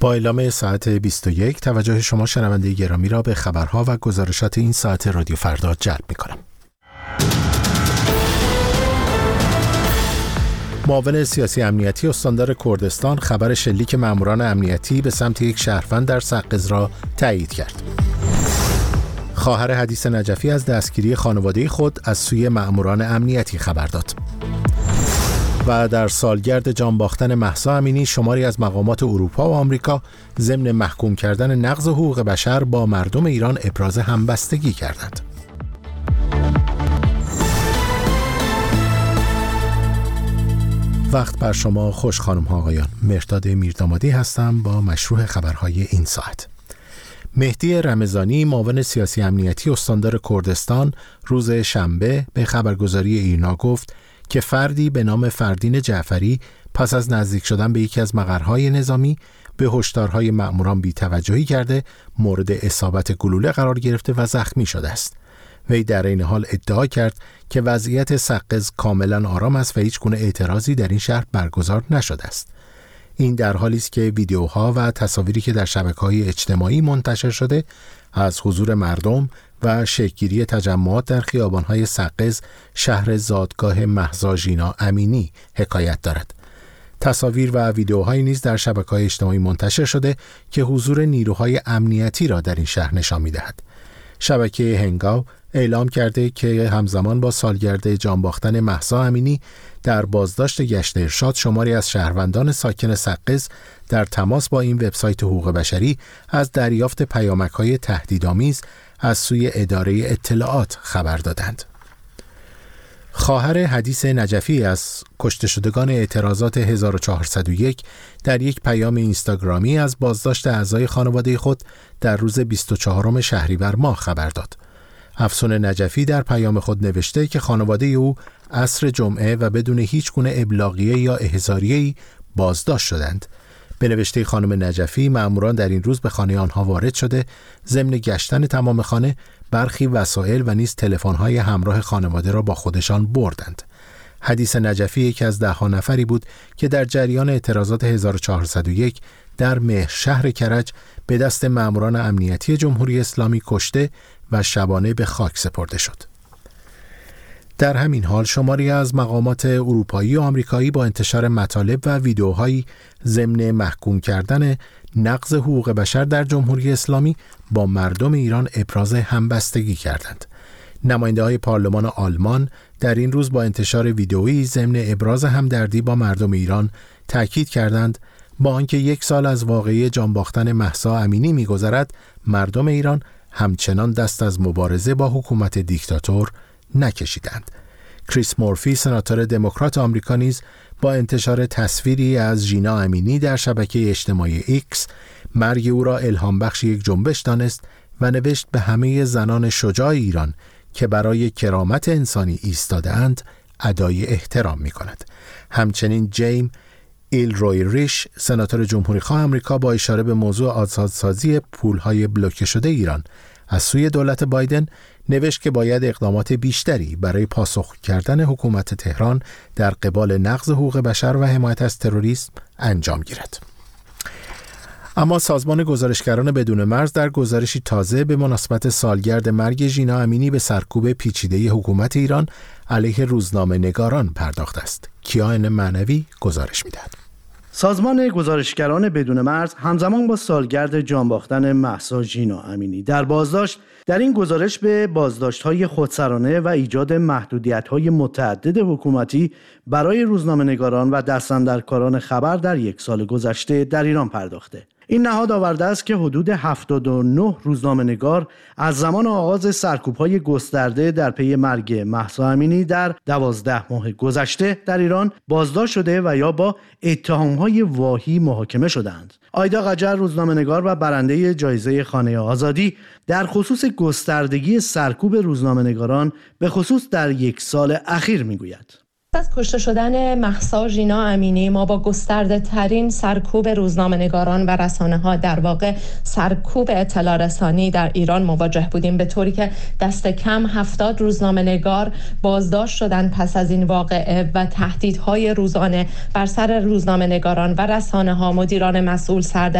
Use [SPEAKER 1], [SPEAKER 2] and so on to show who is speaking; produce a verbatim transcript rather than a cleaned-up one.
[SPEAKER 1] با اعلام ساعت بیست و یک توجه شما شنونده گرامی را به خبرها و گزارشات این ساعت رادیو فردا جلب می‌کنم. معاون سیاسی امنیتی استاندار کردستان خبر شلیک ماموران امنیتی به سمت یک شهروند در سقز را تایید کرد. خواهر حدیث نجفی از دستگیری خانواده خود از سوی ماموران امنیتی خبر داد. و در سالگرد جان باختن مهسا امینی شماری از مقامات اروپا و آمریکا ضمن محکوم کردن نقض حقوق بشر با مردم ایران ابراز همبستگی کردند. وقت بر شما خوش خانم ها آقایان. مهرداد میردامادی هستم با مشروع خبرهای این ساعت. مهدی رمضانی معاون سیاسی امنیتی استاندار کردستان روز شنبه به خبرگزاری ایرنا گفت که فردی به نام فردین جعفری پس از نزدیک شدن به یکی از مقرهای نظامی به هشدارهای مأموران بی‌توجهی کرده مورد اصابت گلوله قرار گرفته و زخمی شده است. وی در این حال ادعا کرد که وضعیت سقز کاملا آرام است و هیچ گونه اعتراضی در این شهر برگزار نشده است. این در حالی است که ویدیوها و تصاویری که در شبکه‌های اجتماعی منتشر شده از حضور مردم و شکل‌گیری تجمعات در خیابان‌های سقز شهر زادگاه مهسا ژینا امینی حکایت دارد. تصاویر و ویدیوهایی نیز در شبکه‌های اجتماعی منتشر شده که حضور نیروهای امنیتی را در این شهر نشان می‌دهد. شبکه هنگاو اعلام کرده که همزمان با سالگرد جان باختن مهسا امینی در بازداشت گشت ارشاد شماری از شهروندان ساکن سقز در تماس با این وبسایت حقوق بشری از دریافت پیامک‌های تهدیدآمیز از سوی اداره اطلاعات خبر دادند. خواهر حدیث نجفی از کشته شدگان اعتراضات هزار و چهارصد و یک در یک پیام اینستاگرامی از بازداشت اعضای خانواده خود در روز بیست و چهارم شهریور ماه خبر داد. افسون نجفی در پیام خود نوشته که خانواده او عصر جمعه و بدون هیچ گونه ابلاغیه یا احضاریه‌ای بازداشت شدند. به نوشته خانم نجفی، مأموران در این روز به خانه آنها وارد شده ضمن گشتن تمام خانه برخی وسایل و نیز تلفن‌های همراه خانواده را با خودشان بردند. حدیث نجفی یکی از ده ها نفری بود که در جریان اعتراضات هزار و چهارصد و یک در مهر شهر کرج به دست مأموران امنیتی جمهوری اسلامی کشته و شبانه به خاک سپرده شد. در همین حال شماری از مقامات اروپایی و آمریکایی با انتشار مطالب و ویدیوهایی ضمن محکوم کردن نقض حقوق بشر در جمهوری اسلامی با مردم ایران ابراز همبستگی کردند. نماینده‌های پارلمان آلمان در این روز با انتشار ویدیویی ضمن ابراز همدردی با مردم ایران تاکید کردند با آنکه یک سال از واقعه جان باختن مهسا امینی می‌گذرد، مردم ایران همچنان دست از مبارزه با حکومت دیکتاتور نکشیدند. کریس مورفی سناتور دموکرات آمریکا نیز با انتشار تصویری از ژینا امینی در شبکه اجتماعی ایکس مرگ او را الهام بخش یک جنبش دانست و نوشت به همه زنان شجاع ایران که برای کرامت انسانی ایستاده‌اند ادای احترام می‌کند. همچنین جیم ایل روی ریش سناتور جمهوری‌خواه آمریکا با اشاره به موضوع آزادسازی پول‌های بلوکه شده ایران از سوی دولت بایدن نوشت که باید اقدامات بیشتری برای پاسخ کردن حکومت تهران در قبال نقض حقوق بشر و حمایت از تروریسم انجام گیرد. اما سازمان گزارشگران بدون مرز در گزارشی تازه به مناسبت سالگرد مرگ ژینا امینی به سرکوب پیچیده حکومت ایران علیه روزنامه نگاران پرداخته است. کیان معنوی گزارش می‌دهد.
[SPEAKER 2] سازمان گزارشگران بدون مرز همزمان با سالگرد جان باختن مهسا ژینا امینی در بازداشت در این گزارش به بازداشت‌های خودسرانه و ایجاد محدودیت‌های متعدد حکومتی برای روزنامه‌نگاران و دستاندرکاران خبر در یک سال گذشته در ایران پرداخته. این نهاد آورده است که حدود هفتاد و نه روزنامه‌نگار از زمان آغاز سرکوب‌های گسترده در پی مرگ مهسا امینی در دوازده ماه گذشته در ایران بازداشت شده و یا با اتهام‌های واهی محاکمه شدند. آیدا قجر روزنامه‌نگار و برنده جایزه خانه آزادی در خصوص گستردگی سرکوب روزنامه‌نگاران به خصوص در یک سال اخیر می‌گوید:
[SPEAKER 3] از کشته شدن مهسا ژینا امینی ما با گسترده ترین سرکوب روزنامه‌نگاران و رسانه‌ها، در واقع سرکوب اطلاع رسانی در ایران مواجه بودیم، به طوری که دست کم هفتاد روزنامه‌نگار بازداشت شدند پس از این واقعه و تهدیدهای روزانه بر سر روزنامه‌نگاران و رسانه‌ها، مدیران مسئول سر